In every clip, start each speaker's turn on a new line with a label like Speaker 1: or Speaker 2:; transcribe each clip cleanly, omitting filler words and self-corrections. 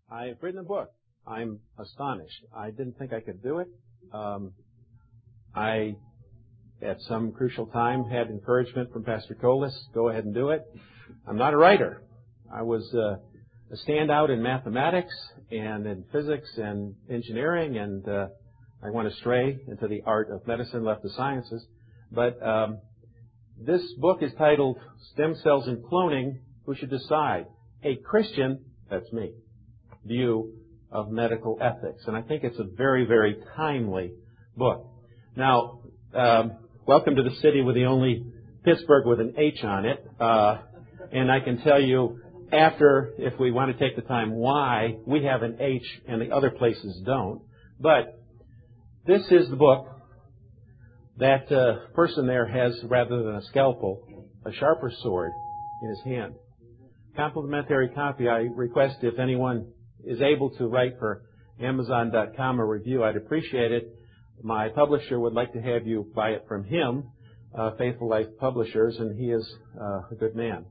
Speaker 1: I've written a book. I'm astonished. I didn't think I could do it. I, at some crucial time, had encouragement from Pastor Colas, go ahead and do it. I'm not a writer. I was a standout in mathematics and in physics and engineering, and I went astray into the art of medicine, left the sciences. But this book is titled Stem Cells and Cloning, Who Should Decide? A Christian, that's me, view of medical ethics. And I think it's a very, very timely book. Now, welcome to the city with the only Pittsburgh with an H on it. And I can tell you after, if we want to take the time, why we have an H and the other places don't. But this is the book. That person there has, rather than a scalpel, a sharper sword in his hand. Complimentary copy. I request if anyone is able to write for Amazon.com a review, I'd appreciate it. My publisher would like to have you buy it from him, Faithful Life Publishers, and he is a good man.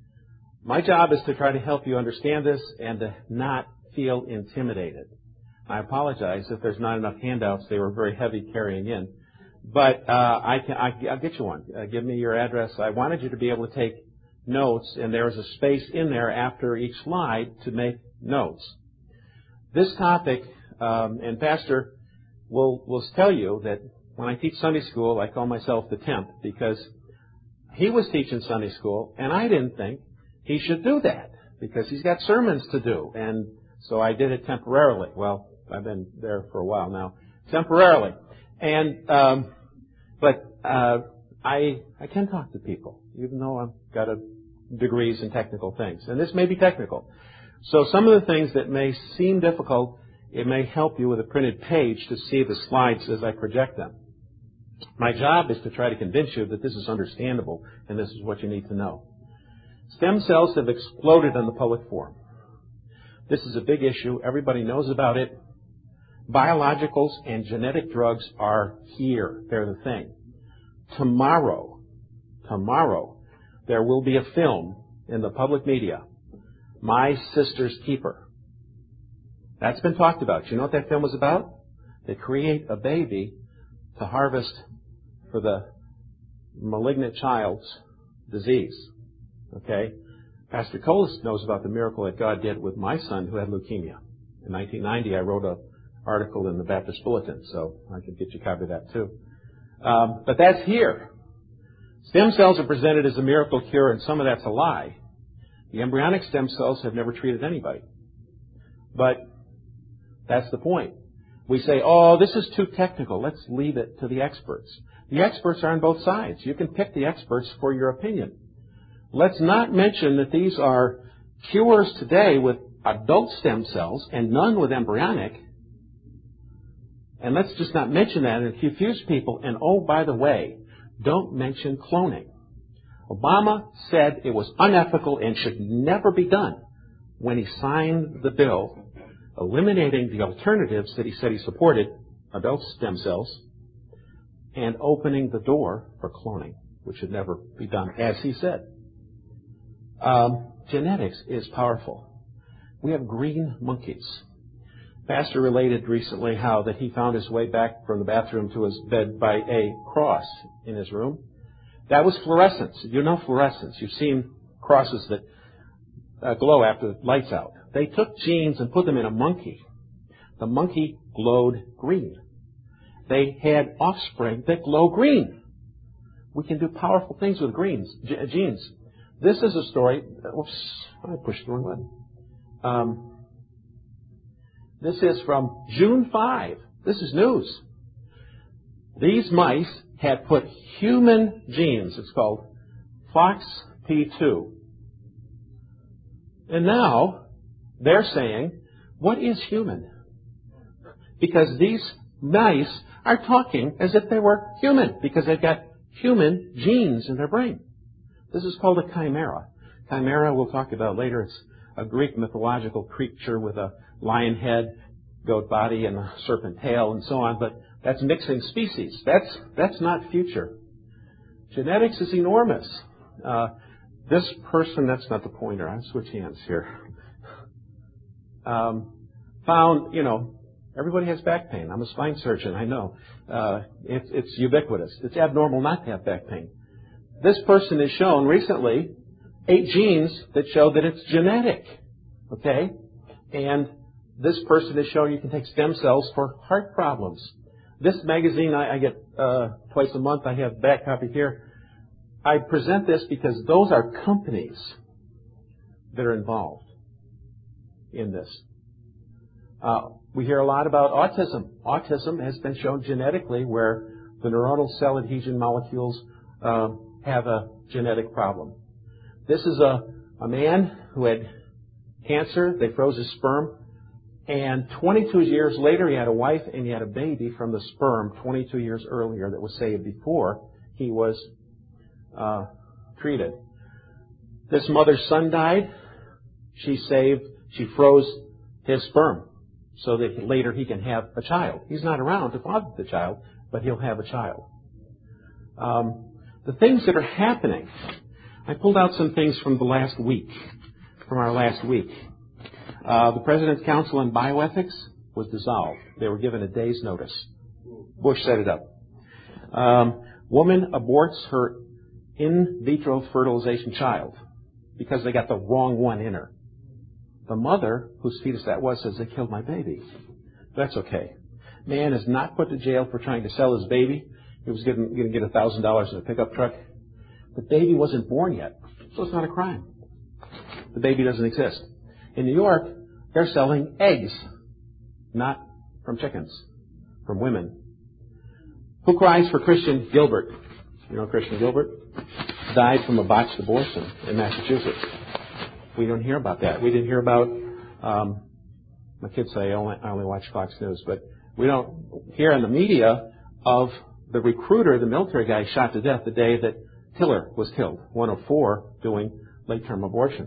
Speaker 1: My job is to try to help you understand this and to not feel intimidated. I apologize if there's not enough handouts. They were very heavy carrying in. But I'll get you one. Give me your address. I wanted you to be able to take notes, and there is a space in there after each slide to make notes. This topic, and Pastor will tell you that when I teach Sunday school, I call myself the temp because he was teaching Sunday school, and I didn't think he should do that because he's got sermons to do. And so I did it temporarily. Well, I've been there for a while now. Temporarily. And, but I can talk to people, even though I've got degrees in technical things. And this may be technical. So some of the things that may seem difficult, it may help you with a printed page to see the slides as I project them. My job is to try to convince you that this is understandable and this is what you need to know. Stem cells have exploded on the public forum. This is a big issue. Everybody knows about it. Biologicals and genetic drugs are here. They're the thing. Tomorrow, there will be a film in the public media, My Sister's Keeper. That's been talked about. You know what that film is about? They create a baby to harvest for the malignant child's disease. Okay? Pastor Colas knows about the miracle that God did with my son who had leukemia. In 1990, I wrote an article in the Baptist Bulletin, so I could get you a copy of that too. But that's here. Stem cells are presented as a miracle cure, and some of that's a lie. The embryonic stem cells have never treated anybody. But that's the point. We say, oh, this is too technical. Let's leave it to the experts. The experts are on both sides. You can pick the experts for your opinion. Let's not mention that these are cures today with adult stem cells and none with embryonic. And let's just not mention that and confuse people. And oh, by the way, don't mention cloning. Obama said it was unethical and should never be done when he signed the bill eliminating the alternatives that he said he supported, adult stem cells, and opening the door for cloning, which should never be done, as he said. Genetics is powerful. We have green monkeys. Pastor related recently how that he found his way back from the bathroom to his bed by a cross in his room. That was fluorescence. You know fluorescence. You've seen crosses that glow after the light's out. They took genes and put them in a monkey. The monkey glowed green. They had offspring that glow green. We can do powerful things with genes. This is a story. Oops, I pushed the wrong button. This is from June 5. This is news. These mice had put human genes. It's called FOXP2. And now they're saying, what is human? Because these mice are talking as if they were human because they've got human genes in their brain. This is called a chimera. Chimera we'll talk about later. It's a Greek mythological creature with a lion head, goat body, and a serpent tail, and so on. But that's mixing species. That's not future. Genetics is enormous. This person, that's not the pointer. I'll switch hands here. found, everybody has back pain. I'm a spine surgeon, I know. It's ubiquitous. It's abnormal not to have back pain. This person has shown recently 8 genes that show that it's genetic. Okay? And this person has shown you can take stem cells for heart problems. This magazine I get twice a month. I have back copy here. I present this because those are companies that are involved in this. We hear a lot about autism. Autism has been shown genetically where the neuronal cell adhesion molecules have a genetic problem. This is a man who had cancer. They froze his sperm. And 22 years later, he had a wife and he had a baby from the sperm 22 years earlier that was saved before he was treated. This mother's son died. She froze his sperm so that later he can have a child. He's not around to father the child, but he'll have a child. The things that are happening, I pulled out some things from our last week. The President's Council on Bioethics was dissolved. They were given a day's notice. Bush set it up. Woman aborts her in vitro fertilization child because they got the wrong one in her. The mother, whose fetus that was, says, they killed my baby. That's okay. Man is not put to jail for trying to sell his baby. He was going to get $1,000 in a pickup truck. The baby wasn't born yet, so it's not a crime. The baby doesn't exist. In New York, they're selling eggs, not from chickens, from women. Who cries for Christian Gilbert? You know Christian Gilbert? Died from a botched abortion in Massachusetts. We don't hear about that. We didn't hear about, my kids say I only watch Fox News, but we don't hear in the media of the recruiter, the military guy shot to death the day that Tiller was killed, one of 4 doing late-term abortions.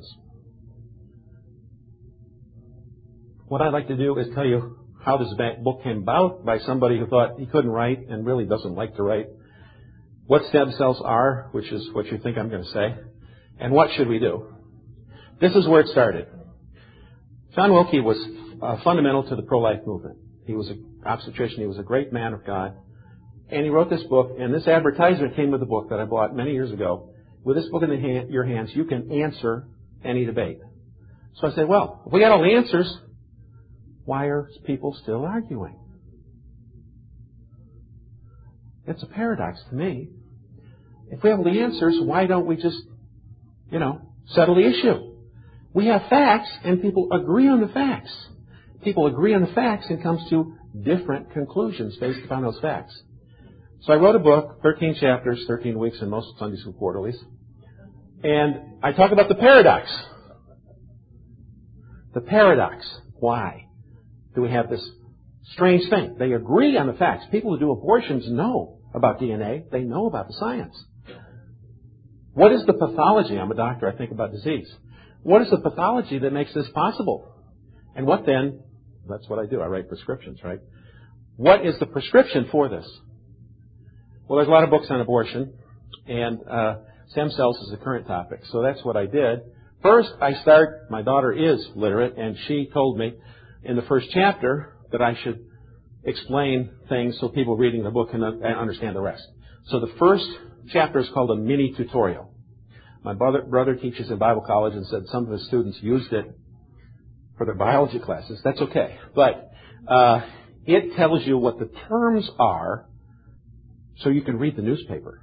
Speaker 1: What I'd like to do is tell you how this book came about by somebody who thought he couldn't write and really doesn't like to write, what stem cells are, which is what you think I'm going to say, and what should we do. This is where it started. John Wilkie was fundamental to the pro-life movement. He was an obstetrician. He was a great man of God. And he wrote this book, and this advertisement came with the book that I bought many years ago. With this book in your hands, you can answer any debate. So I said, well, if we got all the answers, why are people still arguing? It's a paradox to me. If we have all the answers, why don't we just, settle the issue? We have facts, and people agree on the facts. People agree on the facts and comes to different conclusions based upon those facts. So I wrote a book, 13 chapters, 13 weeks in most Sunday school quarterlies. And I talk about the paradox. The paradox. Why do we have this strange thing? They agree on the facts. People who do abortions know about DNA. They know about the science. What is the pathology? I'm a doctor. I think about disease. What is the pathology that makes this possible? And what then? That's what I do. I write prescriptions, right? What is the prescription for this? Well, there's a lot of books on abortion, and stem cells is a current topic. So that's what I did. First, my daughter is literate, and she told me in the first chapter that I should explain things so people reading the book can understand the rest. So the first chapter is called a mini tutorial. My brother teaches in Bible college and said some of his students used it for their biology classes. That's okay. But it tells you what the terms are so you can read the newspaper.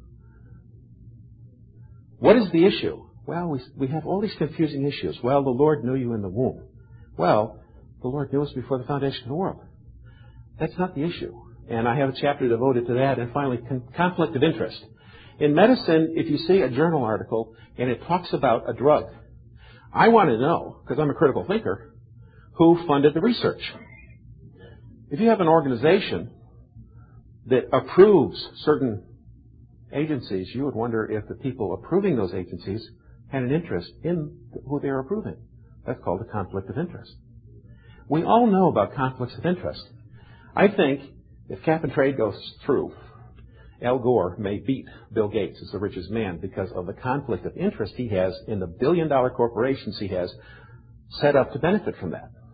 Speaker 1: What is the issue? Well, we have all these confusing issues. Well, the Lord knew you in the womb. Well, the Lord knew us before the foundation of the world. That's not the issue. And I have a chapter devoted to that. And finally, conflict of interest. In medicine, if you see a journal article and it talks about a drug, I want to know, because I'm a critical thinker, who funded the research. If you have an organization that approves certain agencies, you would wonder if the people approving those agencies had an interest in who they are approving. That's called a conflict of interest. We all know about conflicts of interest. I think if cap and trade goes through, Al Gore may beat Bill Gates as the richest man because of the conflict of interest he has in the billion-dollar corporations he has set up to benefit from that.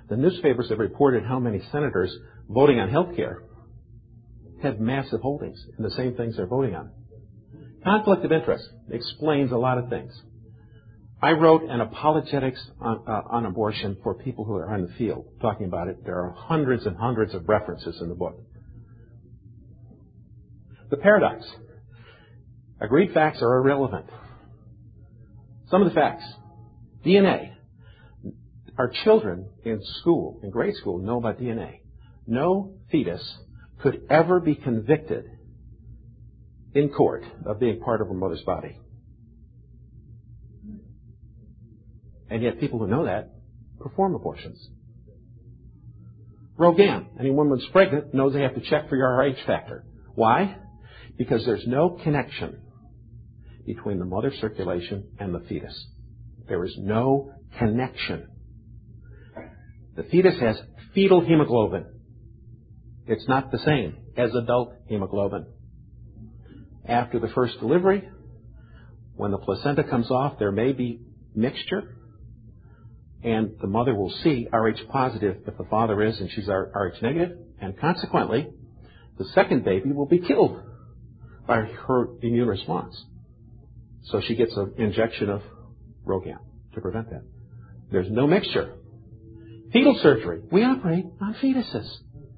Speaker 1: The newspapers have reported how many senators voting on health care have massive holdings in the same things they're voting on. Conflict of interest explains a lot of things. I wrote an apologetics on abortion for people who are on the field talking about it. There are hundreds and hundreds of references in the book. The paradox. Agreed facts are irrelevant. Some of the facts. DNA. Our children in school, in grade school, know about DNA. No fetus could ever be convicted in court of being part of a mother's body. And yet people who know that perform abortions. Rogan. Any woman who's pregnant knows they have to check for your RH factor. Why? Because there's no connection between the mother's circulation and the fetus. There is no connection. The fetus has fetal hemoglobin. It's not the same as adult hemoglobin. After the first delivery, when the placenta comes off, there may be mixture, and the mother will see Rh positive if the father is, and she's Rh negative, and consequently, the second baby will be killed by her immune response. So she gets an injection of Rogan to prevent that. There's no mixture. Fetal surgery. We operate on fetuses.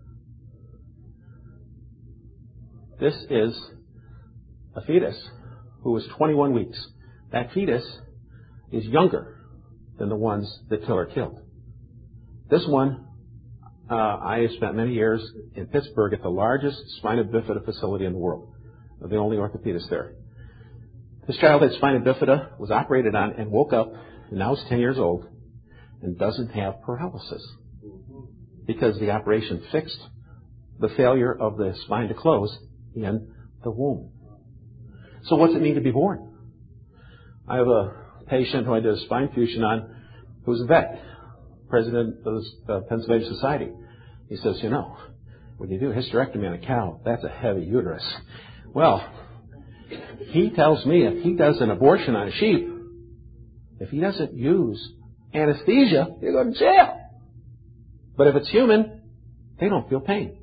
Speaker 1: This is a fetus who was 21 weeks. That fetus is younger than the ones that are killed. This one, I have spent many years in Pittsburgh at the largest spina bifida facility in the world. The only orthopedist there. This child had spina bifida, was operated on, and woke up, and now is 10 years old, and doesn't have paralysis. Because the operation fixed the failure of the spine to close in the womb. So what's it mean to be born? I have a patient who I did a spine fusion on who's a vet, president of the Pennsylvania Society. He says, you know, when you do a hysterectomy on a cow, that's a heavy uterus. Well, he tells me if he does an abortion on a sheep, if he doesn't use anesthesia, he'll go to jail. But if it's human, they don't feel pain.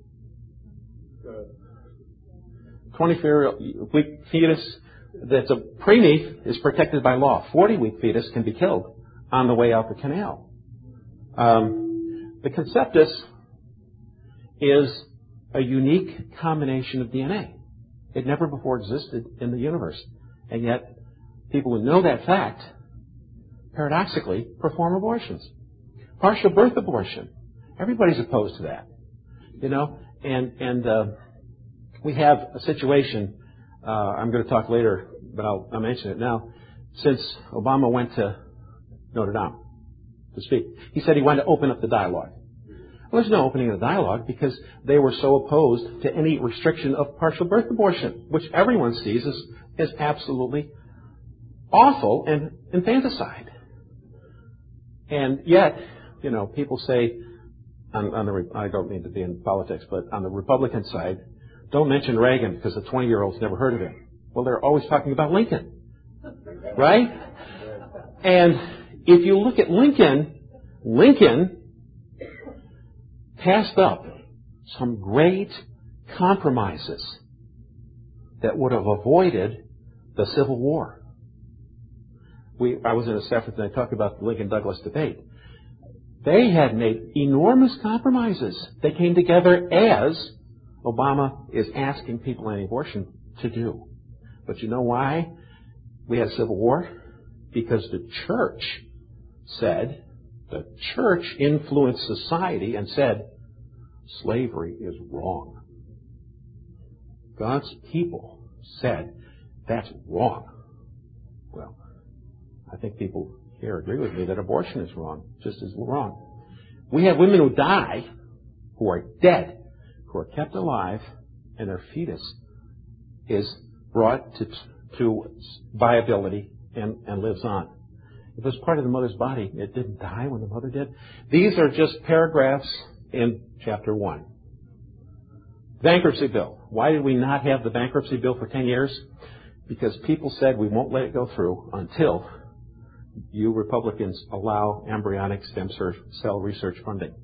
Speaker 1: 24-week fetus that's a preemie is protected by law. 40-week fetus can be killed on the way out the canal. The conceptus is a unique combination of DNA. It never before existed in the universe. And yet, people who know that fact, paradoxically, perform abortions. Partial birth abortion. Everybody's opposed to that. You know, and we have a situation, I'm going to talk later, but I'll mention it now. Since Obama went to Notre Dame to speak, he said he wanted to open up the dialogue. Well, there's no opening of the dialogue because they were so opposed to any restriction of partial birth abortion, which everyone sees as absolutely awful and infanticide. And yet, you know, people say, I don't mean to be in politics, but on the Republican side, don't mention Reagan because the 20-year-olds never heard of him. Well, they're always talking about Lincoln, right? And if you look at Lincoln passed up some great compromises that would have avoided the Civil War. I was in a Stafford and I talked about the Lincoln-Douglas debate. They had made enormous compromises. They came together as Obama is asking people on abortion to do. But you know why we had a Civil War? Because the church influenced society and said, slavery is wrong. God's people said, that's wrong. Well, I think people here agree with me that abortion is wrong, just as wrong. We have women who die, who are dead, who are kept alive, and their fetus is brought to viability and lives on. If it was part of the mother's body, it didn't die when the mother did. These are just paragraphs in chapter 1. Bankruptcy bill. Why did we not have the bankruptcy bill for 10 years? Because people said we won't let it go through until you Republicans allow embryonic stem cell research funding.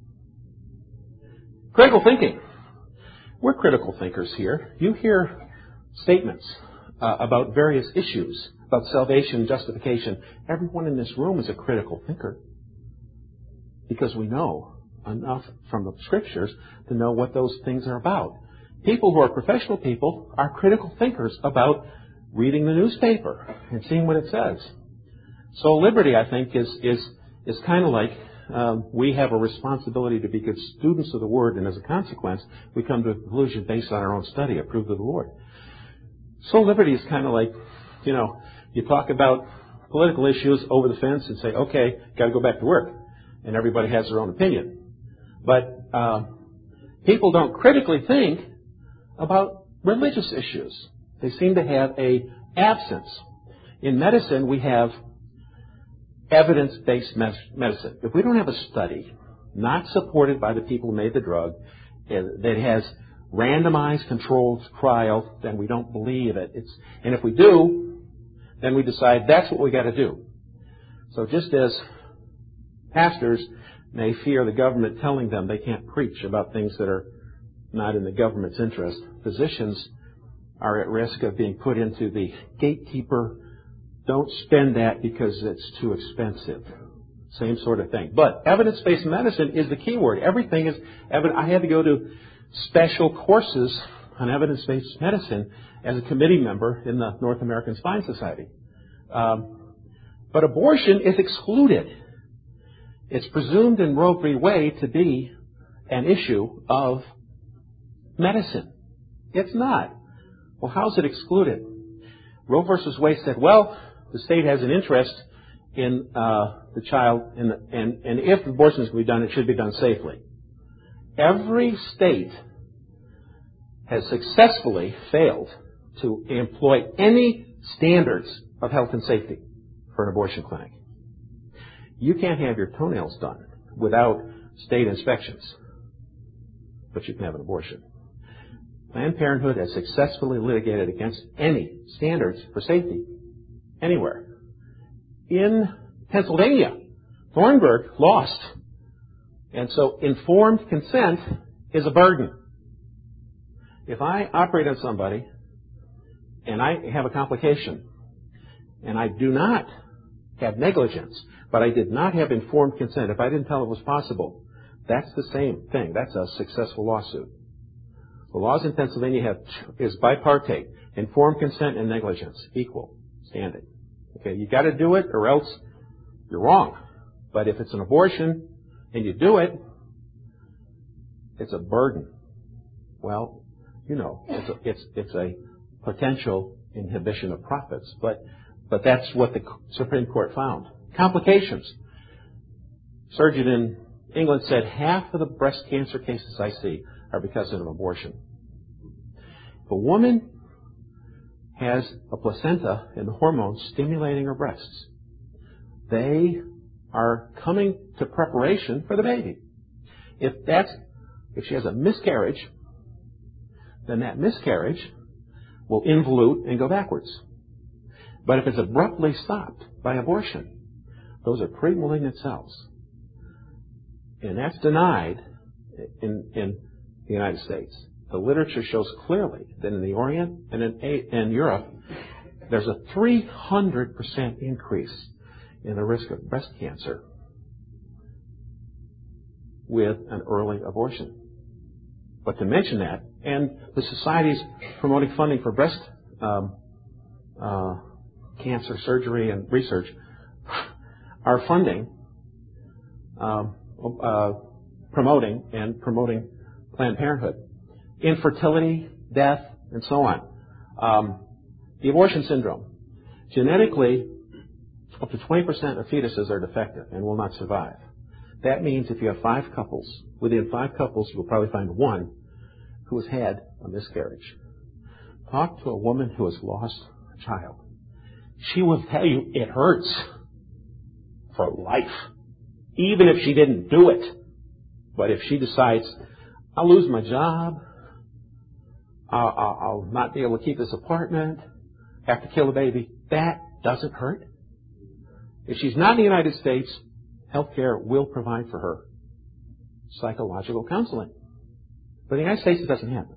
Speaker 1: Critical thinking. We're critical thinkers here. You hear statements about various issues, about salvation, justification. Everyone in this room is a critical thinker because we know enough from the Scriptures to know what those things are about. People who are professional people are critical thinkers about reading the newspaper and seeing what it says. So liberty, I think, is kind of like we have a responsibility to be good students of the Word, and as a consequence, we come to a conclusion based on our own study, approved of the Lord. So liberty is kind of like, you talk about political issues over the fence and say, okay, got to go back to work, and everybody has their own opinion. But people don't critically think about religious issues. They seem to have an absence. In medicine, we have evidence-based medicine. If we don't have a study, not supported by the people who made the drug, that has randomized controlled trial, then we don't believe it. And if we do, then we decide that's what we got to do. So just as pastors may fear the government telling them they can't preach about things that are not in the government's interest, physicians are at risk of being put into the gatekeeper, don't spend that because it's too expensive. Same sort of thing. But evidence-based medicine is the key word. Everything is evidence. I had to go to special courses on evidence-based medicine as a committee member in the North American Spine Society. But abortion is excluded. It's presumed in Roe v. Wade to be an issue of medicine. It's not. Well, how's it excluded? Roe v. Wade said, well, the state has an interest in the child, and if abortion is going to be done, it should be done safely. Every state has successfully failed to employ any standards of health and safety for an abortion clinic. You can't have your toenails done without state inspections, but you can have an abortion. Planned Parenthood has successfully litigated against any standards for safety anywhere. In Pennsylvania, Thornburg lost. And so informed consent is a burden. If I operate on somebody and I have a complication and I do not have negligence, but I did not have informed consent, if I didn't tell it was possible, that's the same thing. That's a successful lawsuit. The laws in Pennsylvania is bipartite, informed consent and negligence, equal standing. Okay, you got to do it or else you're wrong. But if it's an abortion and you do it, it's a burden. Well, it's a potential inhibition of profits, but that's what the Supreme Court found. Complications. Surgeon in England said half of the breast cancer cases I see are because of an abortion. If a woman has a placenta and the hormones stimulating her breasts, they are coming to preparation for the baby. If she has a miscarriage, then that miscarriage will involute and go backwards. But if it's abruptly stopped by abortion, those are pre-malignant cells. And that's denied in the United States. The literature shows clearly that in the Orient and in Europe, there's a 300% increase in the risk of breast cancer with an early abortion. But to mention that, and the societies promoting funding for breast cancer surgery and research are funding, promoting Planned Parenthood. Infertility, death, and so on. The abortion syndrome. Genetically, up to 20% of fetuses are defective and will not survive. That means if you have 5 couples, within 5 couples you'll probably find one who has had a miscarriage. Talk to a woman who has lost a child. She will tell you it hurts for life, even if she didn't do it. But if she decides, I'll lose my job, I'll not be able to keep this apartment, have to kill a baby, that doesn't hurt. If she's not in the United States, healthcare will provide for her psychological counseling. But in the United States, it doesn't happen.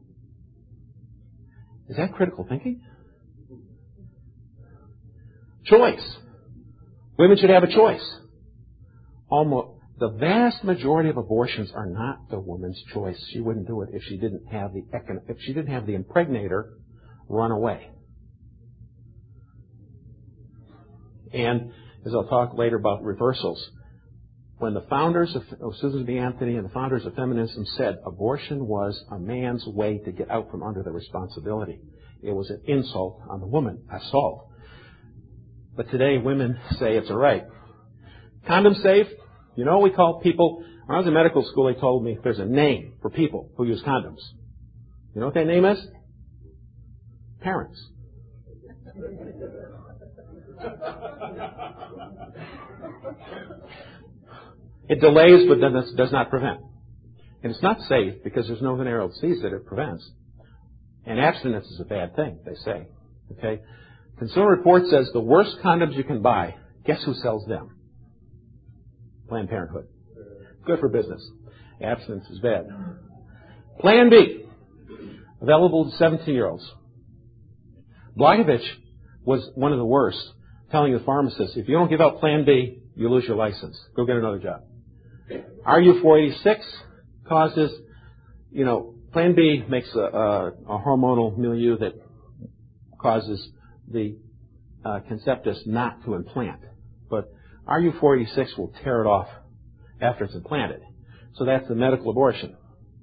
Speaker 1: Is that critical thinking? Choice. Women should have a choice. Almost the vast majority of abortions are not the woman's choice. She wouldn't do it if she didn't have the impregnator run away. And as I'll talk later about reversals, when the founders of Susan B. Anthony and the founders of feminism said abortion was a man's way to get out from under the responsibility, it was an insult on the woman, assault. But today women say it's all right. Condom safe. You know, we call people, when I was in medical school, they told me there's a name for people who use condoms. You know what that name is? Parents. It delays, but then does not prevent. And it's not safe because there's no venereal disease that it prevents. And abstinence is a bad thing, they say. Okay? Consumer Report says the worst condoms you can buy, guess who sells them? Planned Parenthood. Good for business. Abstinence is bad. Plan B, available to 17-year-olds. Blagojevich was one of the worst, telling the pharmacist, if you don't give out Plan B, you lose your license. Go get another job. RU486 causes, Plan B makes a hormonal milieu that causes the conceptus not to implant. But RU486 will tear it off after it's implanted. So that's the medical abortion.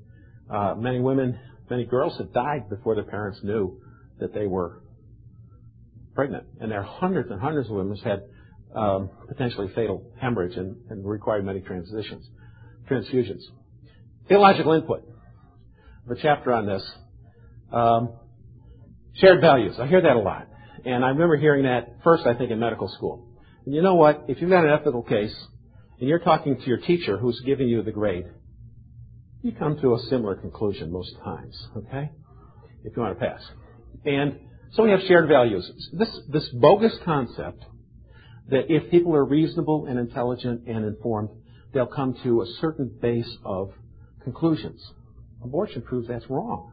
Speaker 1: Many girls have died before their parents knew that they were pregnant. And there are hundreds and hundreds of women who had potentially fatal hemorrhage and required many transfusions. Theological input. I have a chapter on this. Shared values. I hear that a lot. And I remember hearing that first, I think, in medical school. And you know what? If you've got an ethical case and you're talking to your teacher who's giving you the grade, you come to a similar conclusion most times, okay? If you want to pass. And so we have shared values. This bogus concept that if people are reasonable and intelligent and informed, they'll come to a certain base of conclusions. Abortion proves that's wrong.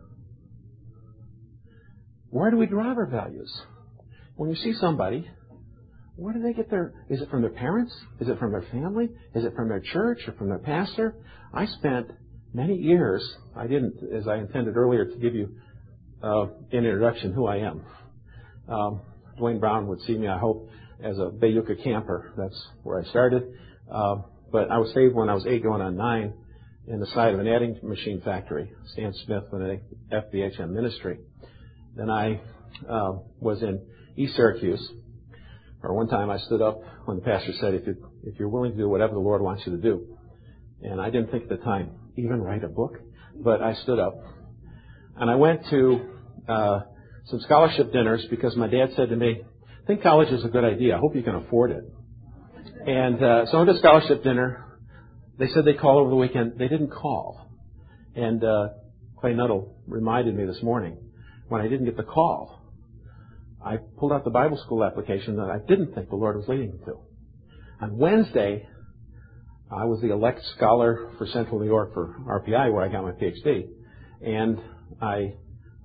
Speaker 1: Where do we derive our values? When you see somebody, where do they get is it from their parents? Is it from their family? Is it from their church or from their pastor? I spent many years, I didn't, as I intended earlier, to give you an introduction who I am. Dwayne Brown would see me, I hope, as a Bayuka camper. That's where I started. But I was saved when I was 8 going on 9 in the side of an adding machine factory. Stan Smith with an FBHM ministry. Then I was in East Syracuse. Or one time I stood up when the pastor said, if you're willing to do whatever the Lord wants you to do. And I didn't think at the time, even write a book. But I stood up. And I went to some scholarship dinners because my dad said to me, I think college is a good idea. I hope you can afford it. And so I went to a scholarship dinner. They said they'd call over the weekend. They didn't call. And Clay Nuttall reminded me this morning, when I didn't get the call, I pulled out the Bible school application that I didn't think the Lord was leading me to. On Wednesday, I was the elect scholar for Central New York for RPI, where I got my PhD. And I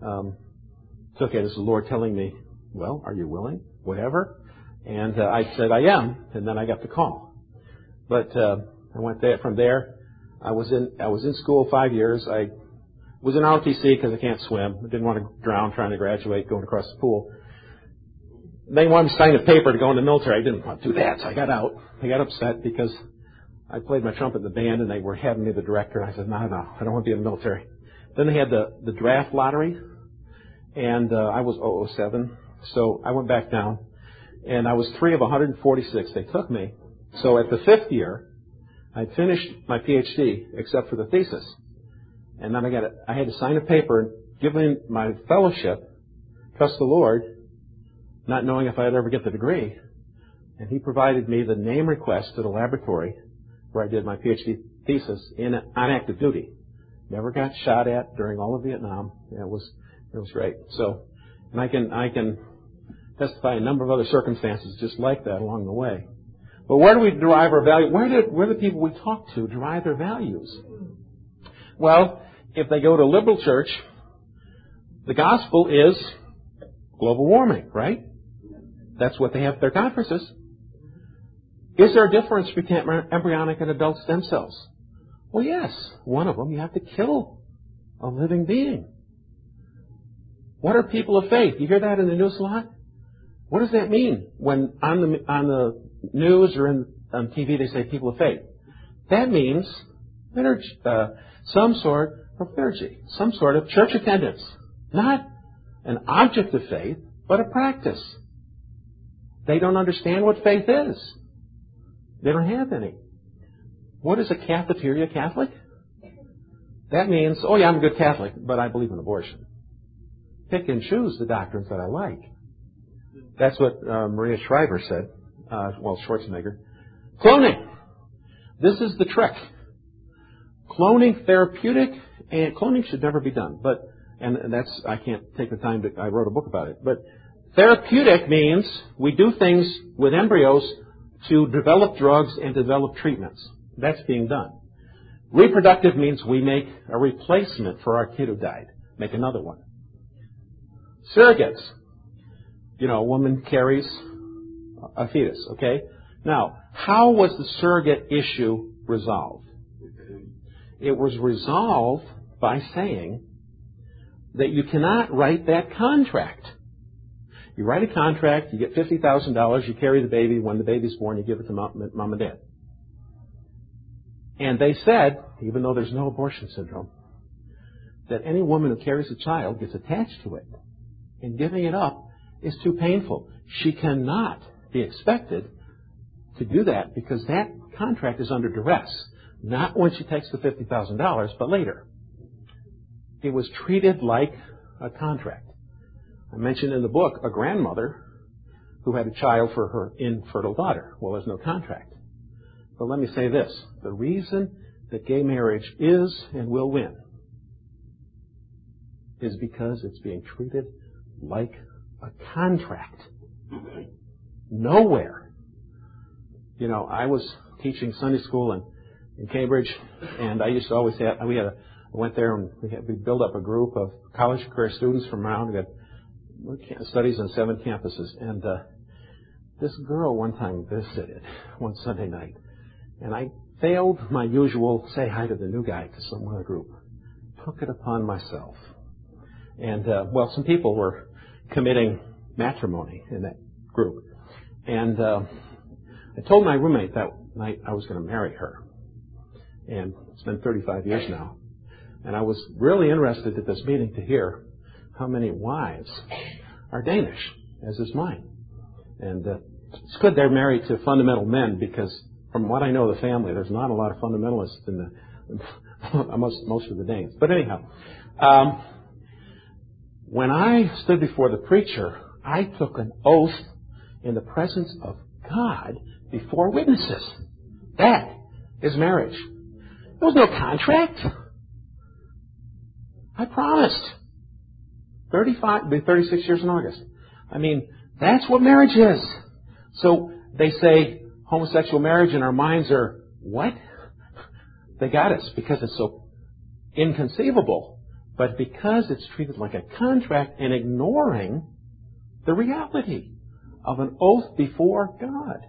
Speaker 1: took it as the Lord telling me, well, are you willing? Whatever. And I said, I am. And then I got the call. But I went there. From there, I was in school 5 years. I was in ROTC because I can't swim. I didn't want to drown trying to graduate, going across the pool. They wanted me to sign a paper to go in the military. I didn't want to do that, so I got out. I got upset because I played my trumpet in the band, and they were having me the director. And I said, no, I don't want to be in the military. Then they had the draft lottery, and I was 007, so I went back down, and I was 3 of 146. They took me. So at the 5th year, I'd finished my PhD, except for the thesis. And then I had to sign a paper and give in my fellowship, trust the Lord, not knowing if I'd ever get the degree. And he provided me the name request to the laboratory where I did my PhD thesis on active duty. Never got shot at during all of Vietnam. It was great. So, and I can testify a number of other circumstances just like that along the way. But where do we derive our value? Where do the people we talk to derive their values? Well, if they go to a liberal church, the gospel is global warming, right? That's what they have at their conferences. Is there a difference between embryonic and adult stem cells? Well, yes. One of them, you have to kill a living being. What are people of faith? You hear that in the news a lot? What does that mean when on the news or on TV they say people of faith? That means liturgy, some sort of liturgy, some sort of church attendance. Not an object of faith, but a practice. They don't understand what faith is. They don't have any. What is a cafeteria Catholic? That means, oh yeah, I'm a good Catholic, but I believe in abortion. Pick and choose the doctrines that I like. That's what Maria Shriver said. Schwarzenegger. Cloning. This is the trick. Cloning therapeutic, and cloning should never be done. And that's, I can't take the time I wrote a book about it. But therapeutic means we do things with embryos to develop drugs and develop treatments. That's being done. Reproductive means we make a replacement for our kid who died. Make another one. Surrogates. A woman carries a fetus, okay? Now, how was the surrogate issue resolved? It was resolved by saying that you cannot write that contract. You write a contract, you get $50,000, you carry the baby. When the baby's born, you give it to mom and dad. And they said, even though there's no abortion syndrome, that any woman who carries a child gets attached to it. And giving it up is too painful. She cannot be expected to do that because that contract is under duress. Not when she takes the $50,000, but later. It was treated like a contract. I mentioned in the book a grandmother who had a child for her infertile daughter. Well, there's no contract. But let me say this. The reason that gay marriage is and will win is because it's being treated like a contract. Nowhere. I was teaching Sunday school in Cambridge, and I used to always have, I went there and we built up a group of college career students from around. We had studies on 7 campuses, and this girl one time visited one Sunday night, and I failed my usual say hi to the new guy to some other group. Took it upon myself. And, some people were committing matrimony in that group. And I told my roommate that night I was going to marry her. And it's been 35 years now. And I was really interested at this meeting to hear how many wives are Danish, as is mine. And it's good they're married to fundamental men because from what I know of the family, there's not a lot of fundamentalists in most of the Danes. But anyhow, when I stood before the preacher, I took an oath in the presence of God before witnesses. That is marriage. There was no contract. I promised. 36 years in August. That's what marriage is. So they say homosexual marriage and our minds are, what? They got us because it's so inconceivable. But because it's treated like a contract and ignoring the reality of an oath before God.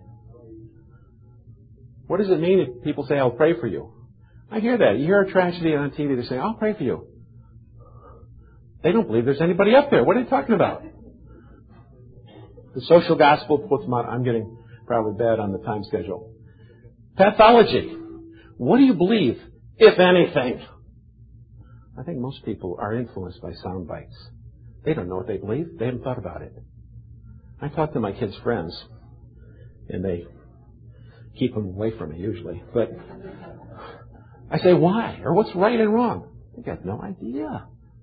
Speaker 1: What does it mean if people say, I'll pray for you? I hear that. You hear a tragedy on TV, they say, I'll pray for you. They don't believe there's anybody up there. What are they talking about? The social gospel puts them out. I'm getting probably bad on the time schedule. Pathology. What do you believe, if anything? I think most people are influenced by sound bites. They don't know what they believe. They haven't thought about it. I talk to my kids' friends, and they keep them away from me usually. But I say, why? Or what's right and wrong? They got no idea.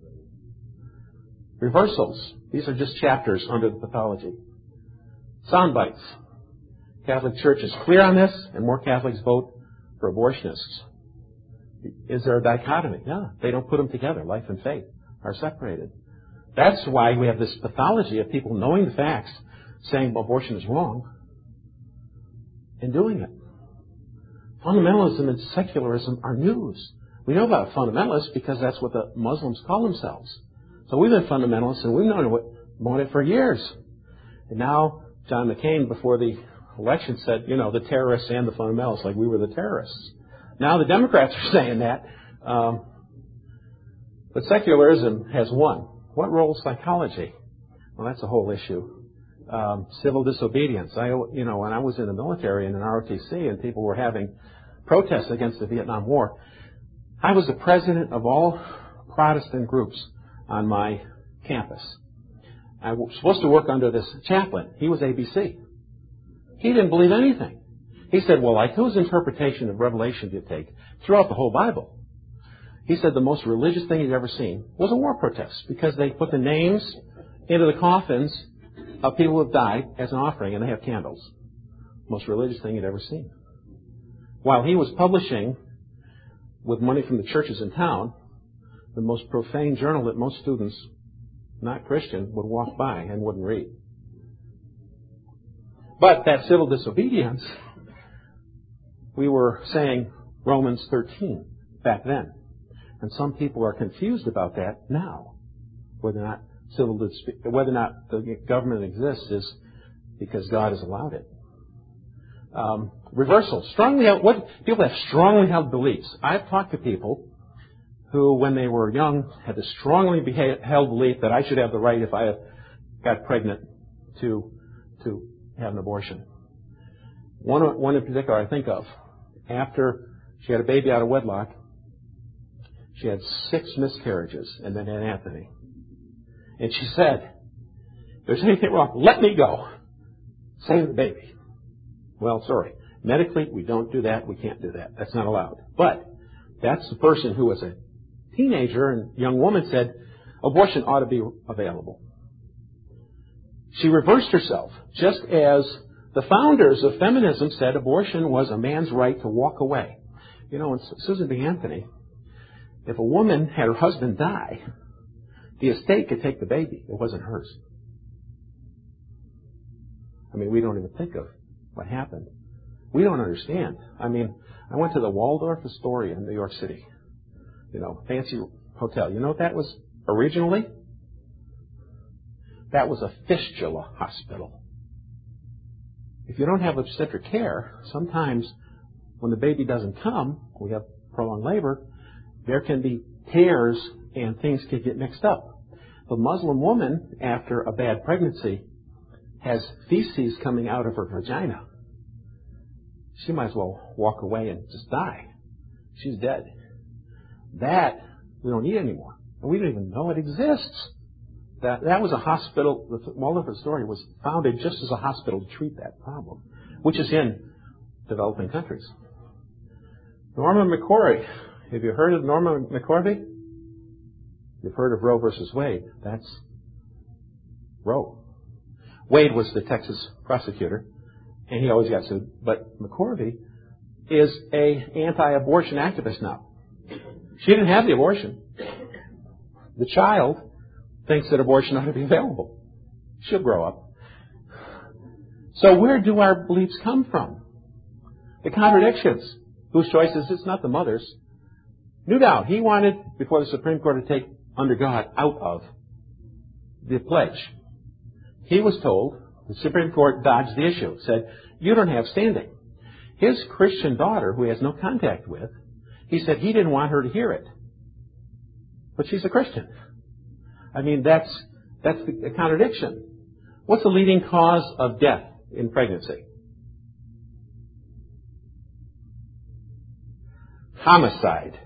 Speaker 1: Reversals. These are just chapters under the pathology. Sound bites. Catholic Church is clear on this, and more Catholics vote for abortionists. Is there a dichotomy? Yeah. They don't put them together. Life and faith are separated. That's why we have this pathology of people knowing the facts, saying abortion is wrong and doing it. Fundamentalism and secularism are news. We know about fundamentalists because that's what the Muslims call themselves. So we've been fundamentalists and we've known about it for years. And now John McCain, before the election, said, the terrorists and the fundamentalists, like we were the terrorists. Now the Democrats are saying that. But secularism has won. What role is psychology? Well, that's a whole issue. Civil disobedience. When I was in the military in an ROTC and people were having protests against the Vietnam War, I was the president of all Protestant groups on my campus. I was supposed to work under this chaplain. He was ABC. He didn't believe anything. He said, well, like whose interpretation of Revelation do you take? Throughout the whole Bible. He said the most religious thing he'd ever seen was a war protest because they put the names into the coffins of people who have died as an offering and they have candles. Most religious thing he'd ever seen. While he was publishing with money from the churches in town, the most profane journal that most students, not Christian, would walk by and wouldn't read. But that civil disobedience, we were saying Romans 13 back then. And some people are confused about that now. Whether or not the government exists is because God has allowed it. Reversal. People have strongly held beliefs. I've talked to people who, when they were young, had the strongly held belief that I should have the right, if I got pregnant, to have an abortion. One in particular I think of. After she had a baby out of wedlock, she had 6 miscarriages and then had Anthony. And she said, if there's anything wrong, let me go. Save the baby. Well, sorry. Medically, we don't do that. We can't do that. That's not allowed. But that's the person who was a teenager and young woman said, abortion ought to be available. She reversed herself, just as the founders of feminism said abortion was a man's right to walk away. In Susan B. Anthony, if a woman had her husband die, the estate could take the baby. It wasn't hers. We don't even think of what happened. We don't understand. I went to the Waldorf Astoria in New York City. Fancy hotel. You know what that was originally? That was a fistula hospital. If you don't have obstetric care, sometimes when the baby doesn't come, we have prolonged labor, there can be tears and things can get mixed up. The Muslim woman, after a bad pregnancy, has feces coming out of her vagina. She might as well walk away and just die. She's dead. That we don't need anymore. And we don't even know it exists. That was a hospital. The Waldorf Astoria was founded just as a hospital to treat that problem, which is in developing countries. Norma McCorvey. Have you heard of Norma McCorvey? You've heard of Roe versus Wade. That's Roe. Wade was the Texas prosecutor, and he always got sued. But McCorvey is an anti-abortion activist now. She didn't have the abortion. The child thinks that abortion ought to be available. She'll grow up. So where do our beliefs come from? The contradictions. Whose choice is it? It's not the mother's. Newdow, he wanted, before the Supreme Court, to take under God out of the pledge. He was told, the Supreme Court dodged the issue, said, you don't have standing. His Christian daughter, who he has no contact with, he said he didn't want her to hear it. But she's a Christian. That's the contradiction. What's the leading cause of death in pregnancy? Homicide.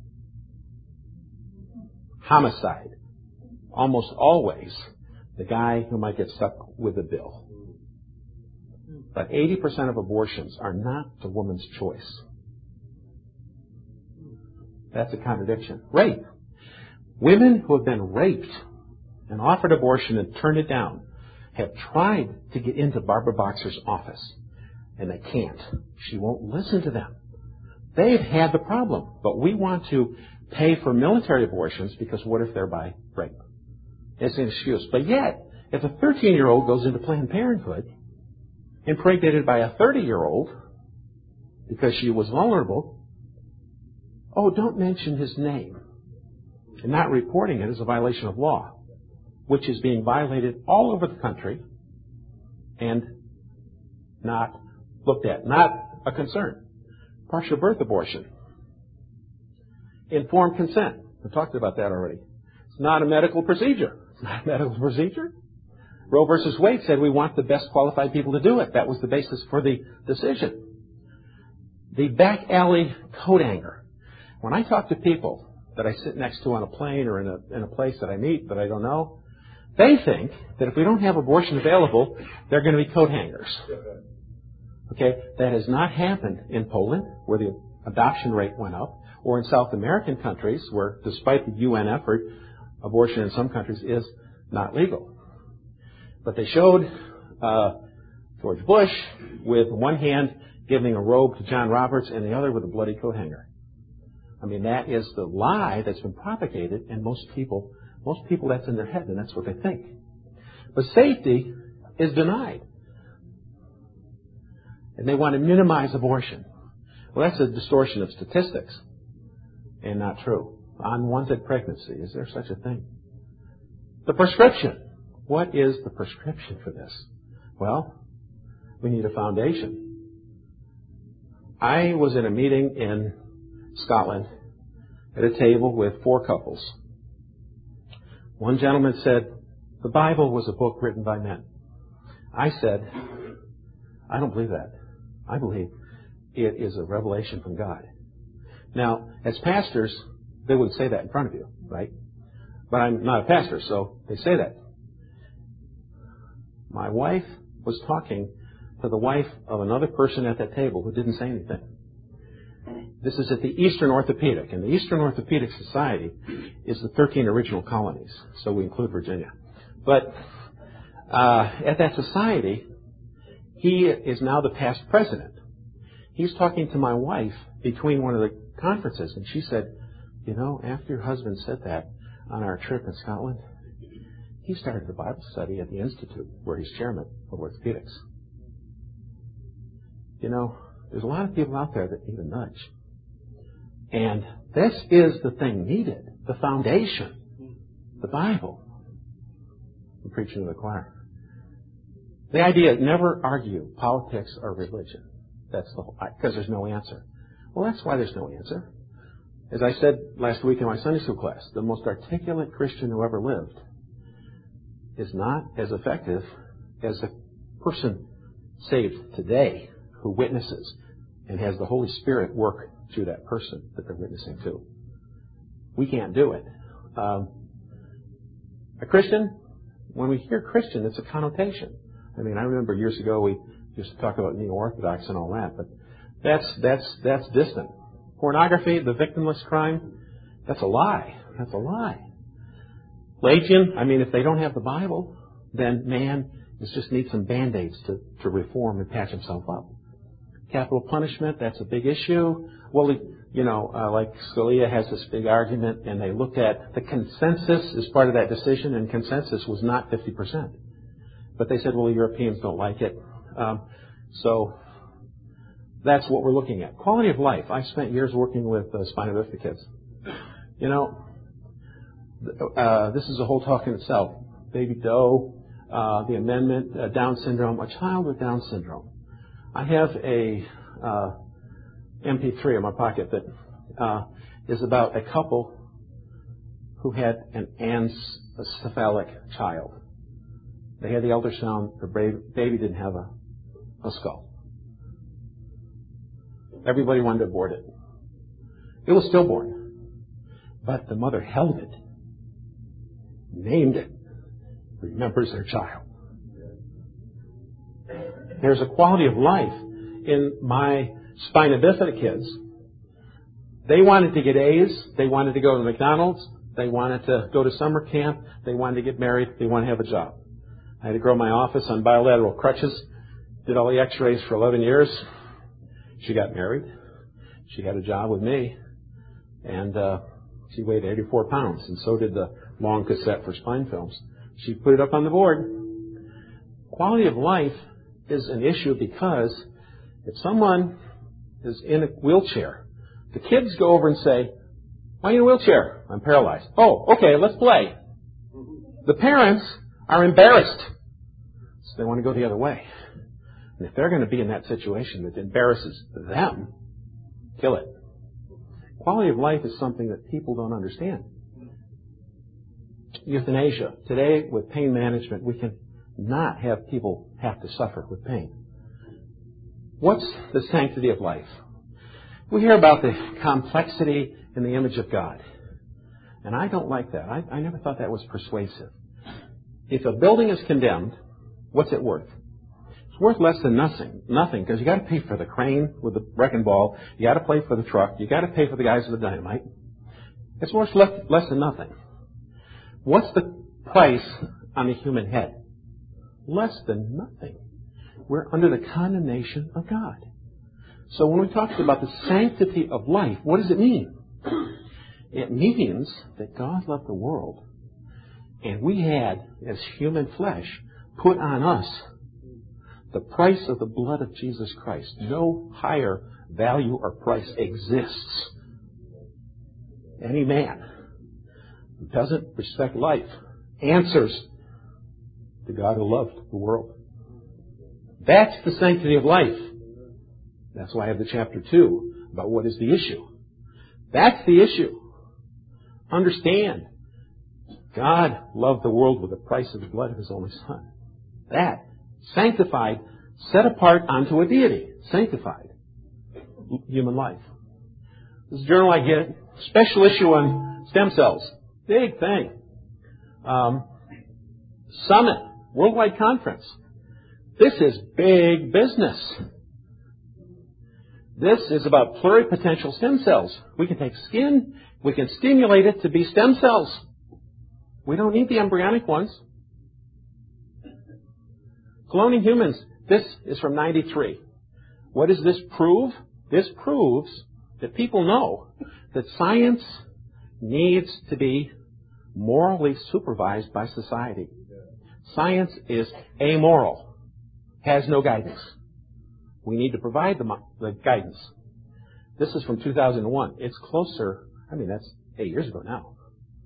Speaker 1: Almost always the guy who might get stuck with a bill. But 80% of abortions are not the woman's choice. That's a contradiction. Rape. Women who have been raped and offered abortion and turned it down have tried to get into Barbara Boxer's office, and they can't. She won't listen to them. They've had the problem, but we want to pay for military abortions because what if they're by rape? It's an excuse. But yet, If a 13-year-old goes into Planned Parenthood, impregnated by a 30-year-old, because she was vulnerable, don't mention his name. And not reporting it is a violation of law, which is being violated all over the country and not looked at, not a concern. Partial birth abortion. Informed consent. We talked about that already. It's not a medical procedure. It's not a medical procedure. Roe versus Wade said we want the best qualified people to do it. That was the basis for the decision. The back alley coat hanger. When I talk to people that I sit next to on a plane or in a place that I meet that I don't know, they think that if we don't have abortion available, they're going to be coat hangers. Okay, that has not happened in Poland, where the adoption rate went up, or in South American countries, where, despite the UN effort, abortion in some countries is not legal. But they showed George Bush with one hand giving a robe to John Roberts and the other with a bloody coat hanger. I mean, that is the lie that's been propagated, and most people that's in their head, and that's what they think. But safety is denied. And they want to minimize abortion. Well, that's a distortion of statistics and not true. Unwanted pregnancy, is there such a thing? The prescription. What is the prescription for this? Well, we need a foundation. I was in a meeting in Scotland at a table with 4 couples. One gentleman said, the Bible was a book written by men. I said, I don't believe that. I believe it is a revelation from God. Now, as pastors, they would say that in front of you, right? But I'm not a pastor, so they say that. My wife was talking to the wife of another person at that table who didn't say anything. This is at the Eastern Orthopedic, and the Eastern Orthopedic Society is the 13 original colonies, so we include Virginia. But at that society, he is now the past president. He's talking to my wife between one of the conferences, and she said, you know, after your husband said that on our trip in Scotland, he started a Bible study at the Institute, where he's chairman of orthopedics. You know, there's a lot of people out there that need a nudge. And this is the thing needed, the foundation, the Bible. I'm preaching to the choir. The idea, never argue politics or religion. That's the whole, because there's no answer. Well, that's why there's no answer. As I said last week in my Sunday school class, the most articulate Christian who ever lived is not as effective as a person saved today who witnesses and has the Holy Spirit work through that person that they're witnessing to. We can't do it. A Christian, when we hear Christian, it's a connotation. I mean, I remember years ago we used to talk about neo-Orthodox and all that, but that's distant. Pornography, the victimless crime, that's a lie. That's a lie. Pelagian, I mean, if they don't have the Bible, then man just needs some Band-Aids to reform and patch himself up. Capital punishment, that's a big issue. Well, you know, like Scalia has this big argument, and they looked at the consensus as part of that decision, and consensus was not 50%. But they said, well, the Europeans don't like it. So that's what we're looking at. Quality of life. I spent years working with spina bifida kids. You know, this is a whole talk in itself. Baby Doe, the amendment, Down syndrome, a child with Down syndrome. I have a MP3 in my pocket that is about a couple who had an anencephalic child. They had the ultrasound. The baby didn't have a skull. Everybody wanted to abort it. It was stillborn. But the mother held it, named it, remembers their child. There's a quality of life in my spina bifida kids. They wanted to get A's. They wanted to go to McDonald's. They wanted to go to summer camp. They wanted to get married. They wanted to have a job. I had to grow my office on bilateral crutches. Did all the x-rays for 11 years. She got married. She had a job with me. And she weighed 84 pounds. And so did the long cassette for spine films. She put it up on the board. Quality of life is an issue because if someone is in a wheelchair, the kids go over and say, "Why are you in a wheelchair?" "I'm paralyzed." "Oh, okay, let's play." The parents are embarrassed, so they want to go the other way. And if they're going to be in that situation that embarrasses them, kill it. Quality of life is something that people don't understand. Euthanasia. Today, with pain management, we can not have people have to suffer with pain. What's the sanctity of life? We hear about the complexity in the image of God. And I don't like that. I never thought that was persuasive. If a building is condemned, what's it worth? It's worth less than nothing, because you got to pay for the crane with the wrecking ball. You got to pay for the truck. You got to pay for the guys with the dynamite. It's worth less than nothing. What's the price on the human head? Less than nothing. We're under the condemnation of God. So when we talk about the sanctity of life, what does it mean? It means that God loved the world, and we had, as human flesh, put on us the price of the blood of Jesus Christ. No higher value or price exists. Any man who doesn't respect life answers to God who loved the world. That's the sanctity of life. That's why I have the chapter 2 about what is the issue. That's the issue. Understand, God loved the world with the price of the blood of His only Son. That, sanctified, set apart unto a deity. Sanctified human life. This is a journal I get. Special issue on stem cells. Big thing. Summit. Worldwide conference. This is big business. This is about pluripotential stem cells. We can take skin. We can stimulate it to be stem cells. We don't need the embryonic ones. Cloning humans. This is from 93. What does this prove? This proves that people know that science needs to be morally supervised by society. Science is amoral, has no guidance. We need to provide the guidance. This is from 2001. It's closer, that's 8 years ago now.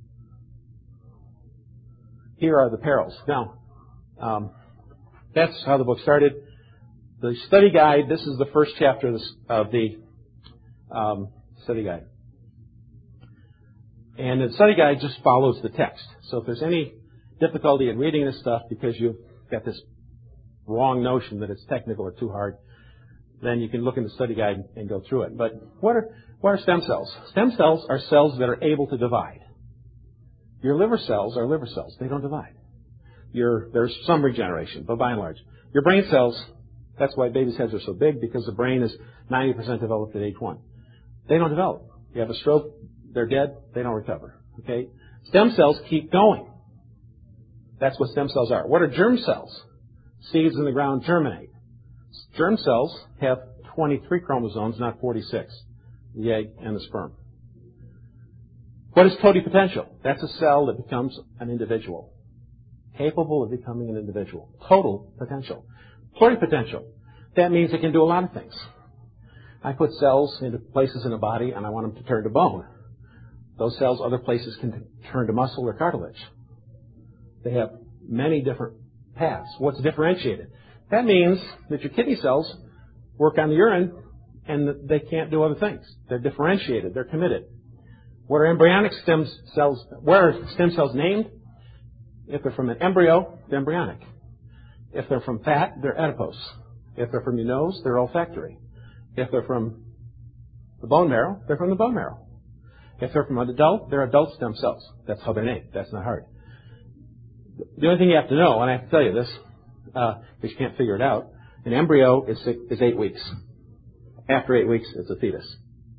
Speaker 1: Here are the perils. Now, that's how the book started. The study guide, this is the first chapter of the study guide. And the study guide just follows the text. So if there's any difficulty in reading this stuff because you've got this wrong notion that it's technical or too hard, then you can look in the study guide and go through it. But what are stem cells? Stem cells are cells that are able to divide. Your liver cells are liver cells. They don't divide. There's some regeneration, but by and large. Your brain cells, that's why babies' heads are so big, because the brain is 90% developed at age 1. They don't develop. You have a stroke, they're dead, they don't recover. Okay? Stem cells keep going. That's what stem cells are. What are germ cells? Seeds in the ground germinate. Germ cells have 23 chromosomes, not 46. The egg and the sperm. What is totipotential? That's a cell that becomes an individual. Capable of becoming an individual. Total potential. Pluripotential. That means it can do a lot of things. I put cells into places in the body and I want them to turn to bone. Those cells, other places, can turn to muscle or cartilage. They have many different paths. What's differentiated? That means that your kidney cells work on the urine and they can't do other things. They're differentiated. They're committed. What are embryonic stem cells? Where are stem cells named? If they're from an embryo, they're embryonic. If they're from fat, they're adipose. If they're from your nose, they're olfactory. If they're from the bone marrow, they're from the bone marrow. If they're from an adult, they're adult stem cells. That's how they're named. That's not hard. The only thing you have to know, and I have to tell you this, because you can't figure it out, an embryo is 8 weeks. After 8 weeks, it's a fetus.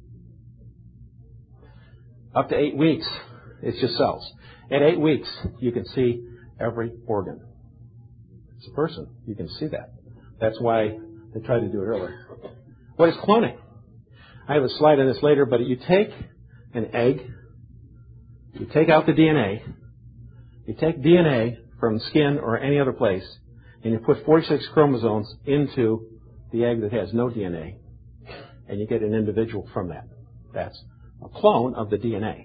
Speaker 1: Up to 8 weeks, it's just cells. At 8 weeks, you can see every organ. It's a person. You can see that. That's why they tried to do it earlier. What is cloning? I have a slide on this later, but you take an egg, you take out the DNA, you take DNA from skin or any other place, and you put 46 chromosomes into the egg that has no DNA, and you get an individual from that. That's a clone of the DNA.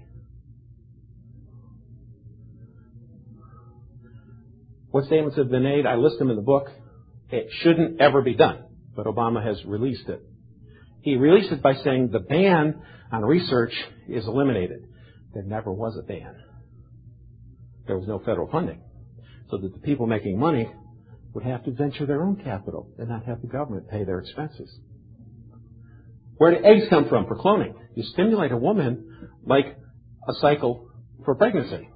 Speaker 1: What statements have been made? I list them in the book. It shouldn't ever be done, but Obama has released it. He released it by saying the ban on research is eliminated. There never was a ban. There was no federal funding, so that the people making money would have to venture their own capital and not have the government pay their expenses. Where do eggs come from for cloning? You stimulate a woman like a cycle for pregnancy.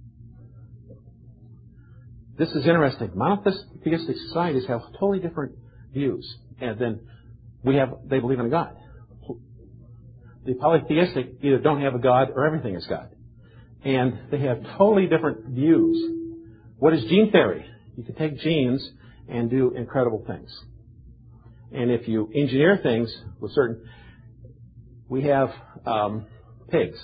Speaker 1: This is interesting. Monotheistic societies have totally different views, and then they believe in a God. The polytheistic either don't have a God or everything is God. And they have totally different views. What is gene theory? You can take genes and do incredible things. And if you engineer things with we have pigs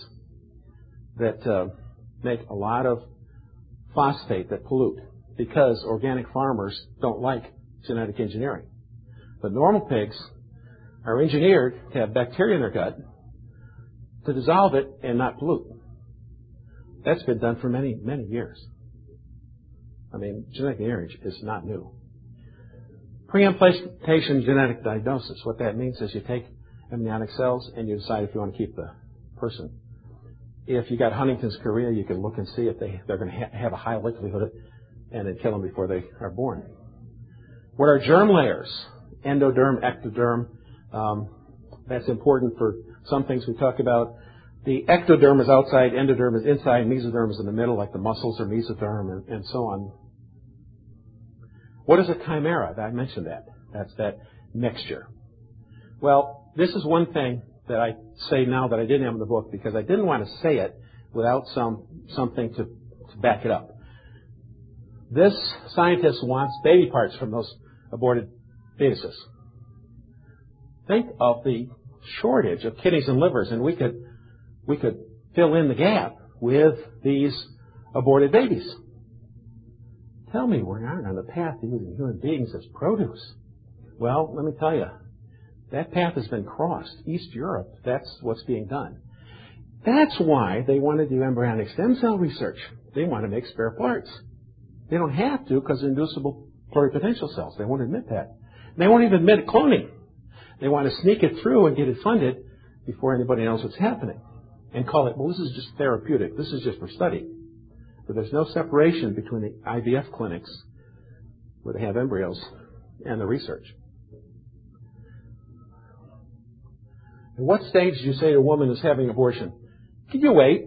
Speaker 1: that make a lot of phosphate that pollute because organic farmers don't like genetic engineering. But normal pigs are engineered to have bacteria in their gut to dissolve it and not pollute. That's been done for many, many years. I mean, genetic engineering is not new. Pre-implantation genetic diagnosis. What that means is you take embryonic cells and you decide if you want to keep the person. If you got Huntington's chorea, you can look and see if they're going to have a high likelihood and then kill them before they are born. What are germ layers? Endoderm, ectoderm. That's important for some things we talk about. The ectoderm is outside, endoderm is inside, mesoderm is in the middle, like the muscles are mesoderm, and so on. What is a chimera? I mentioned that. That's that mixture. Well, this is one thing that I say now that I didn't have in the book because I didn't want to say it without something to back it up. This scientist wants baby parts from those aborted fetuses. Think of the shortage of kidneys and livers, and we could fill in the gap with these aborted babies. Tell me we aren't on the path to using human beings as produce. Well, let me tell you, that path has been crossed. East Europe, that's what's being done. That's why they want to do embryonic stem cell research. They want to make spare parts. They don't have to because they're inducible pluripotential cells. They won't admit that. They won't even admit cloning. They want to sneak it through and get it funded before anybody knows what's happening and call it, well, this is just therapeutic. This is just for study. But there's no separation between the IVF clinics where they have embryos and the research. At what stage do you say to a woman who's having an abortion, can you wait?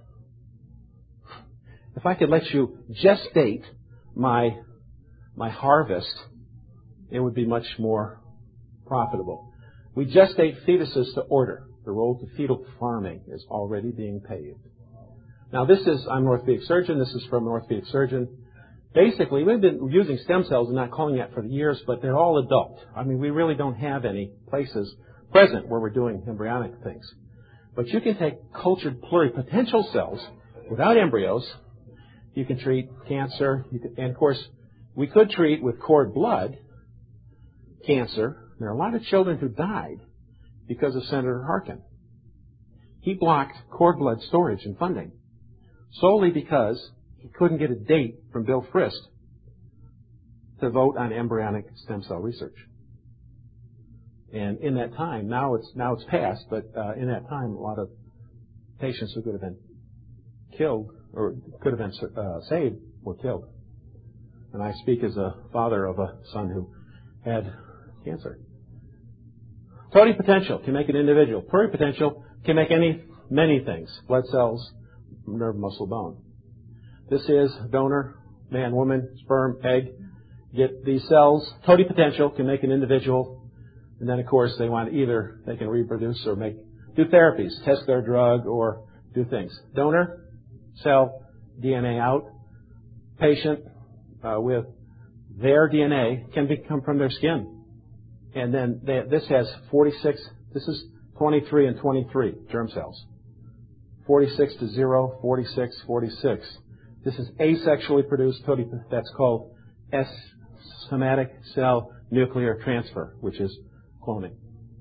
Speaker 1: If I could let you gestate my harvest, it would be much more profitable. We gestate fetuses to order. The road to fetal farming is already being paved. Now I'm an orthopedic surgeon. This is from an orthopedic surgeon. Basically, we've been using stem cells and not calling that for years, but they're all adult. I mean, we really don't have any places present where we're doing embryonic things. But you can take cultured pluripotential cells without embryos. You can treat cancer. And, of course, we could treat with cord blood cancer. There are a lot of children who died because of Senator Harkin. He blocked cord blood storage and funding solely because he couldn't get a date from Bill Frist to vote on embryonic stem cell research. And in that time, now it's passed, but in that time, a lot of patients who could have been killed or could have been saved were killed. And I speak as a father of a son who had cancer. Pluripotential can make an individual. Pluripotential can make many things. Blood cells, nerve, muscle, bone. This is donor, man, woman, sperm, egg. Get these cells. Totipotential can make an individual. And then, of course, they can reproduce or do therapies, test their drug or do things. Donor, cell, DNA out. Patient with their DNA can come from their skin. And then this has 46, this is 23 and 23 germ cells. 46 to 0, 46, 46. This is asexually produced, that's called somatic cell nuclear transfer, which is cloning.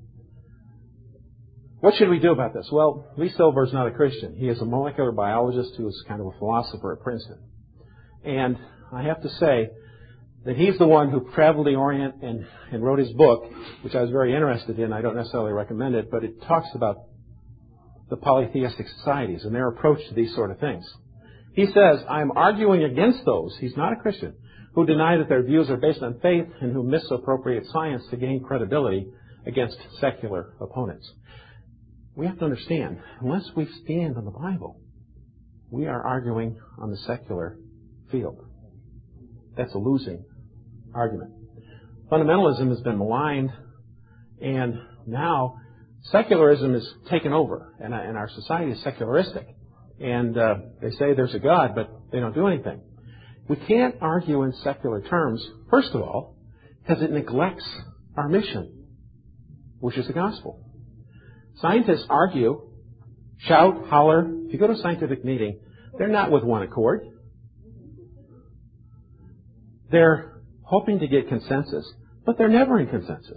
Speaker 1: What should we do about this? Well, Lee Silver is not a Christian. He is a molecular biologist who is kind of a philosopher at Princeton. And I have to say that he's the one who traveled the Orient and wrote his book, which I was very interested in. I don't necessarily recommend it, but it talks about the polytheistic societies and their approach to these sort of things. He says, I'm arguing against those, he's not a Christian, who deny that their views are based on faith and who misappropriate science to gain credibility against secular opponents. We have to understand, unless we stand on the Bible, we are arguing on the secular field. That's a losing argument. Fundamentalism has been maligned, and now secularism is taken over, and our society is secularistic. And they say there's a God, but they don't do anything. We can't argue in secular terms, first of all, because it neglects our mission, which is the gospel. Scientists argue, shout, holler. If you go to a scientific meeting, they're not with one accord. They're hoping to get consensus, but they're never in consensus.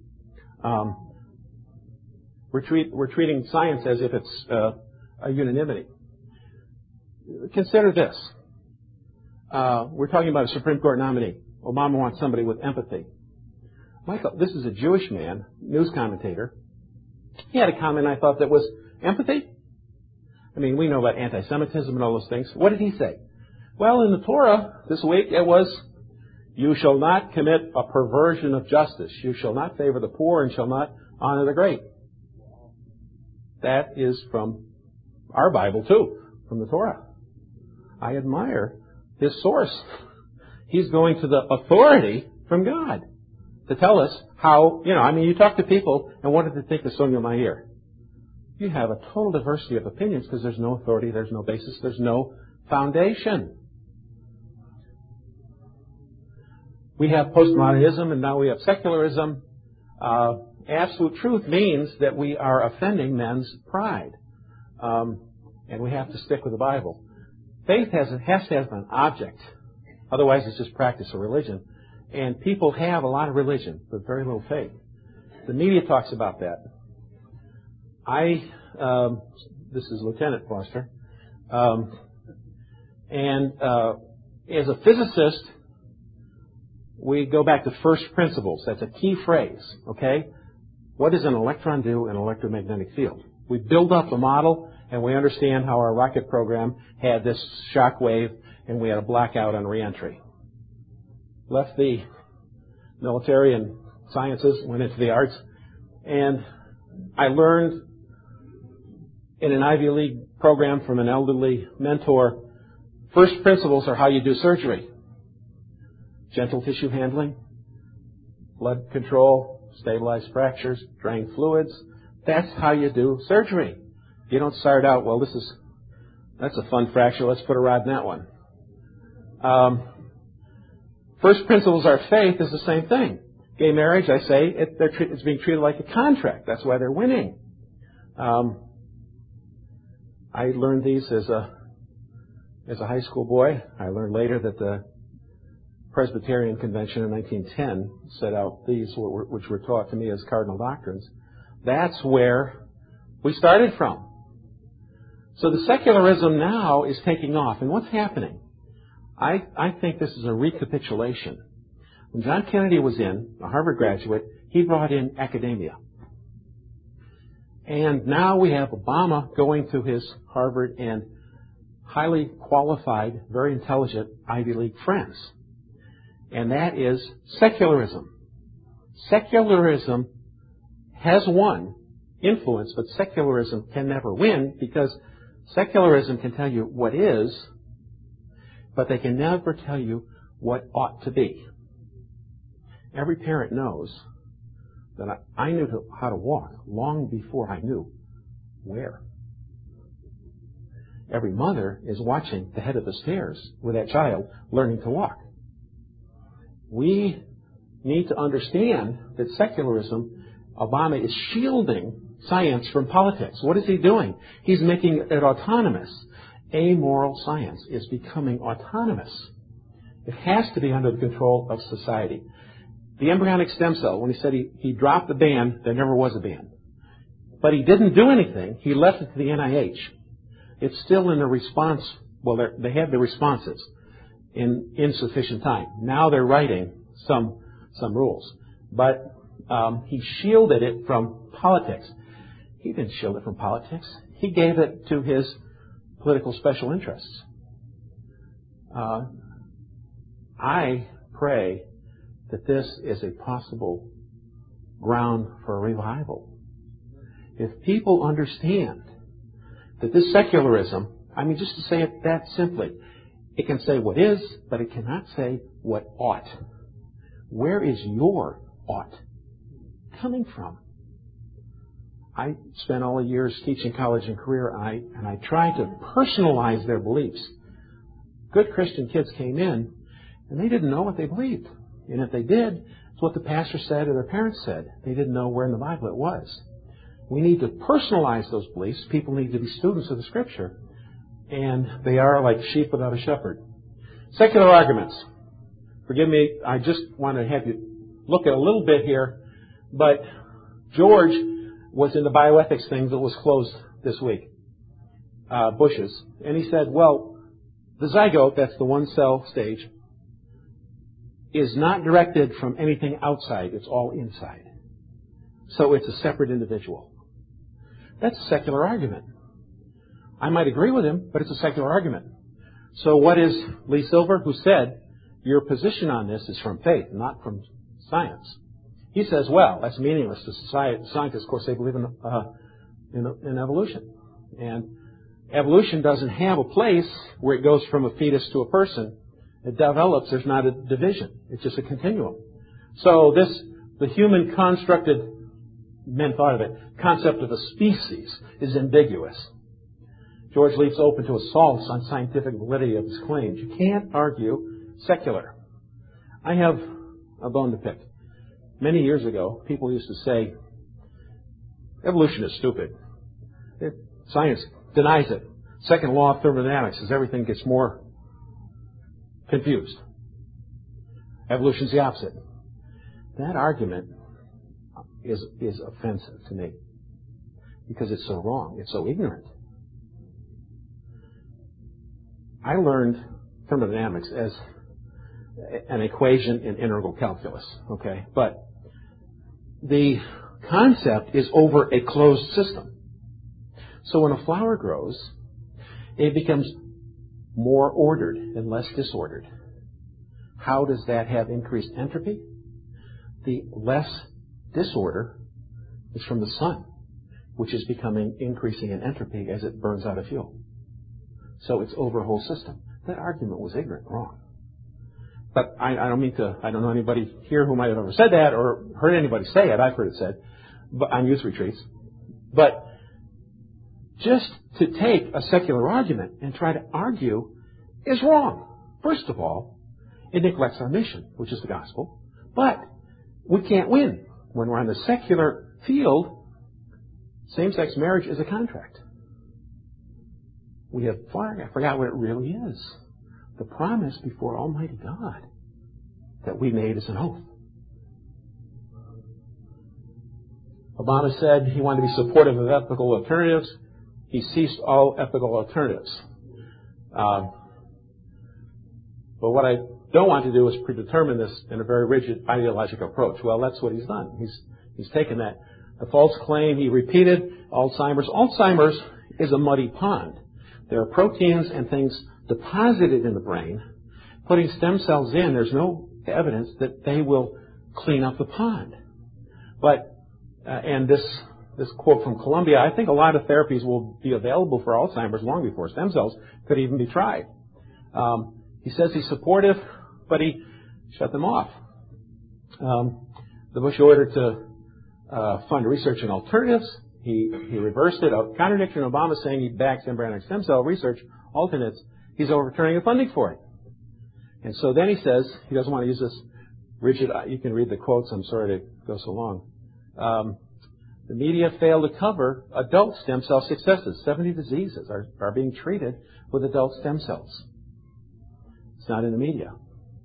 Speaker 1: We're treating science as if it's a unanimity. Consider this. We're talking about a Supreme Court nominee. Obama wants somebody with empathy. Michael, this is a Jewish man, news commentator. He had a comment I thought that was empathy. I mean, we know about anti-Semitism and all those things. What did he say? Well, in the Torah this week it was, you shall not commit a perversion of justice. You shall not favor the poor and shall not honor the great. That is from our Bible too, from the Torah. I admire his source. He's going to the authority from God to tell us how, you talk to people and what do they think of Sonia Mayer? You have a total diversity of opinions because there's no authority, there's no basis, there's no foundation. We have postmodernism and now we have secularism. Absolute truth means that we are offending men's pride. And we have to stick with the Bible. Faith has to have an object. Otherwise, it's just practice or religion. And people have a lot of religion, but very little faith. The media talks about that. This is Lieutenant Foster. As a physicist, we go back to first principles. That's a key phrase, okay? What does an electron do in an electromagnetic field? We build up a model, and we understand how our rocket program had this shock wave, and we had a blackout on reentry. Left the military and sciences, went into the arts, and I learned in an Ivy League program from an elderly mentor, first principles are how you do surgery. Gentle tissue handling, blood control, stabilize fractures, drain fluids. That's how you do surgery. You don't start out, well, that's a fun fracture, let's put a rod in that one. First principles are faith is the same thing. Gay marriage, I say, it's being treated like a contract. That's why they're winning. I learned these as a high school boy. I learned later that the Presbyterian Convention in 1910 set out these, which were taught to me as cardinal doctrines. That's where we started from. So the secularism now is taking off. And what's happening? I think this is a recapitulation. When John Kennedy was a Harvard graduate, he brought in academia. And now we have Obama going to his Harvard and highly qualified, very intelligent Ivy League friends. And that is secularism. Secularism has won influence, but secularism can never win because secularism can tell you what is, but they can never tell you what ought to be. Every parent knows that I knew how to walk long before I knew where. Every mother is watching the head of the stairs with that child learning to walk. We need to understand that secularism, Obama is shielding science from politics. What is he doing? He's making it autonomous. Amoral science is becoming autonomous. It has to be under the control of society. The embryonic stem cell, when he said he dropped the ban, there never was a ban. But he didn't do anything. He left it to the NIH. It's still in the response. Well, they have the responses in insufficient time. Now they're writing some rules. But he shielded it from politics. He didn't shield it from politics. He gave it to his political special interests. I pray that this is a possible ground for a revival. If people understand that this secularism, just to say it that simply, it can say what is, but it cannot say what ought. Where is your ought coming from? I spent all the years teaching college and career, and I tried to personalize their beliefs. Good Christian kids came in, and they didn't know what they believed. And if they did, it's what the pastor said or their parents said. They didn't know where in the Bible it was. We need to personalize those beliefs. People need to be students of the Scripture. And they are like sheep without a shepherd. Secular arguments. Forgive me, I just want to have you look at a little bit here. But George was in the bioethics thing that was closed this week, Bush's. And he said, well, the zygote, that's the one cell stage, is not directed from anything outside. It's all inside. So it's a separate individual. That's a secular argument. I might agree with him, but it's a secular argument. So what is Lee Silver, who said, your position on this is from faith, not from science. He says, well, that's meaningless to society. Scientists, of course, they believe in evolution. And evolution doesn't have a place where it goes from a fetus to a person. It develops. There's not a division. It's just a continuum. So the human constructed, men thought of it, concept of a species is ambiguous. George leaves open to assaults on scientific validity of his claims. You can't argue secular. I have a bone to pick. Many years ago, people used to say, evolution is stupid. Science denies it. Second law of thermodynamics is everything gets more confused. Evolution's the opposite. That argument is offensive to me because it's so wrong. It's so ignorant. I learned thermodynamics as an equation in integral calculus, okay? But the concept is over a closed system. So when a flower grows, it becomes more ordered and less disordered. How does that have increased entropy? The less disorder is from the sun, which is increasing in entropy as it burns out of fuel. So it's over a whole system. That argument was ignorant, wrong. But I don't know anybody here who might have ever said that or heard anybody say it. I've heard it said on youth retreats. But just to take a secular argument and try to argue is wrong. First of all, it neglects our mission, which is the gospel. But we can't win. When we're on the secular field, same-sex marriage is a contract. I forgot what it really is. The promise before Almighty God that we made as an oath. Obama said he wanted to be supportive of ethical alternatives. He ceased all ethical alternatives. But what I don't want to do is predetermine this in a very rigid ideological approach. Well, that's what he's done. He's taken that. The false claim he repeated, Alzheimer's. Alzheimer's is a muddy pond. There are proteins and things deposited in the brain. Putting stem cells in, there's no evidence that they will clean up the pond. But, and this quote from Columbia, I think a lot of therapies will be available for Alzheimer's long before stem cells could even be tried. He says he's supportive, but he shut them off. The Bush order to fund research in alternatives, he reversed it. A contradiction in Obama saying he backs embryonic stem cell research alternates. He's overturning the funding for it. And so then he says he doesn't want to use this rigid. You can read the quotes. I'm sorry to go so long. The media fail to cover adult stem cell successes. 70 diseases are being treated with adult stem cells. It's not in the media.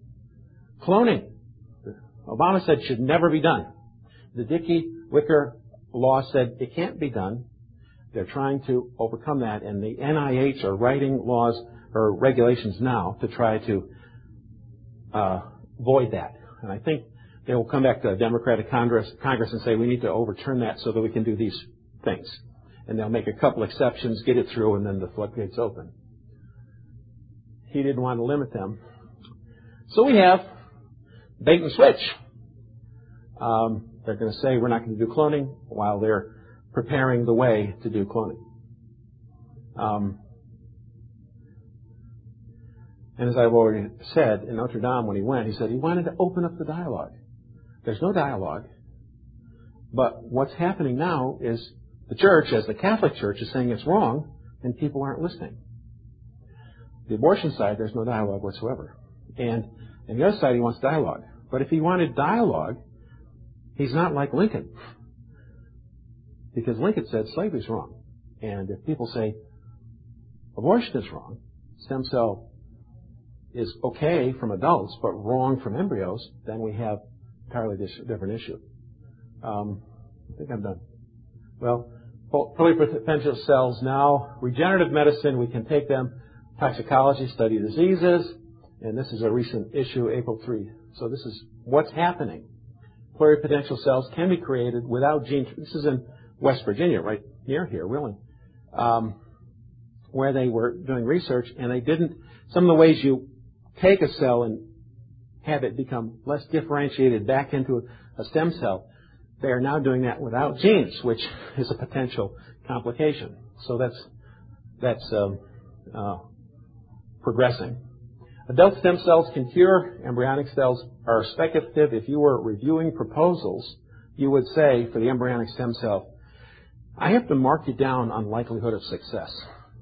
Speaker 1: Cloning. Obama said should never be done. The Dickey-Wicker law said it can't be done. They're trying to overcome that, and the NIH are writing laws or regulations now to try to void that. And I think they will come back to a Democratic Congress and say we need to overturn that so that we can do these things. And they'll make a couple exceptions, get it through, and then the floodgates open. He didn't want to limit them. So we have bait and switch. They're going to say we're not going to do cloning while they're preparing the way to do cloning. And as I've already said, in Notre Dame when he went, he said he wanted to open up the dialogue. There's no dialogue. But what's happening now is the church, as the Catholic Church, is saying it's wrong, and people aren't listening. The abortion side, there's no dialogue whatsoever. And on the other side, he wants dialogue. But if he wanted dialogue, he's not like Lincoln. Because Lincoln said slavery's wrong. And if people say abortion is wrong, stem cell is okay from adults, but wrong from embryos, then we have entirely different issue. I think I'm done. Well, pluripotential cells now, regenerative medicine, we can take them, toxicology, study diseases, and this is a recent issue, April 3. So this is what's happening. Pluripotential cells can be created without gene. This is in West Virginia, right near here, really, where they were doing research, and they didn't. Some of the ways you take a cell and have it become less differentiated back into a stem cell, they are now doing that without genes, which is a potential complication. So that's progressing. Adult stem cells can cure. Embryonic cells are speculative. If you were reviewing proposals, you would say for the embryonic stem cell, I have to mark you down on likelihood of success.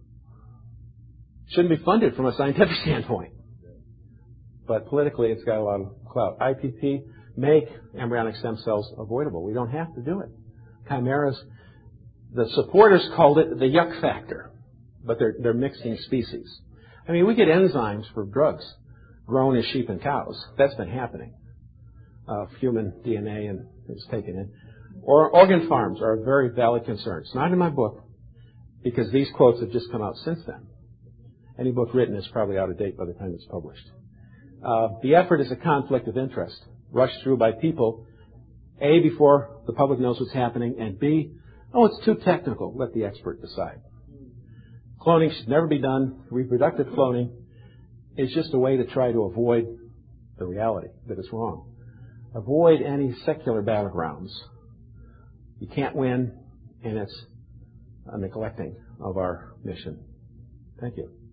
Speaker 1: Shouldn't be funded from a scientific standpoint. But politically, it's got a lot of clout. IPP make embryonic stem cells avoidable. We don't have to do it. Chimeras, the supporters called it the yuck factor, but they're mixing species. I mean, we get enzymes for drugs grown as sheep and cows. That's been happening. Human DNA and is taken in. Or organ farms are a very valid concern. It's not in my book because these quotes have just come out since then. Any book written is probably out of date by the time it's published. The effort is a conflict of interest, rushed through by people, A, before the public knows what's happening, and B, oh, it's too technical. Let the expert decide. Cloning should never be done. Reproductive cloning is just a way to try to avoid the reality that it's wrong. Avoid any secular battlegrounds. You can't win, and it's a neglecting of our mission. Thank you.